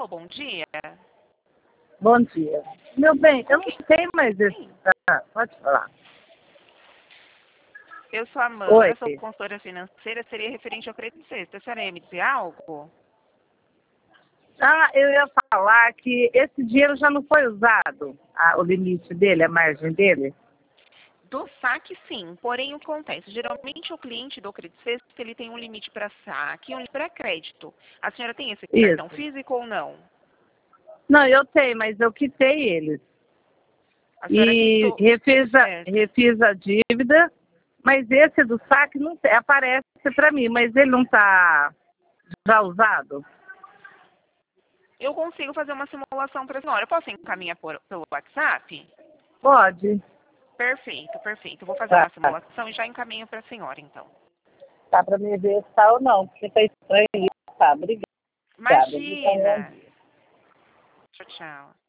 Alô, bom dia. Bom dia. Meu bem, eu não sei mais esse... Sim. Pode falar. Eu sou a Amanda, Oi. sou consultora financeira, seria referente ao crédito sexta. A senhora ia me dizer algo? Eu ia falar que esse dinheiro já não foi usado, o limite dele, a margem dele. Do saque, sim. Porém, o que acontece? Geralmente, o cliente do crédito sexta, ele tem um limite para saque e um limite para crédito. A senhora tem esse cartão Isso. físico ou não? Não, eu tenho, mas eu quitei eles. A senhora E quitou... Certo. refiz a dívida, mas esse do saque não aparece para mim, mas ele não está já usado? Eu consigo fazer uma simulação para a senhora. Eu posso encaminhar pelo WhatsApp? Pode. Perfeito, perfeito. Eu vou fazer Tá. uma simulação e já encaminho para a senhora, então. Tá para me ver se tá ou não, porque tá estranho isso. Tá, obrigada. Imagina. Tchau, tchau.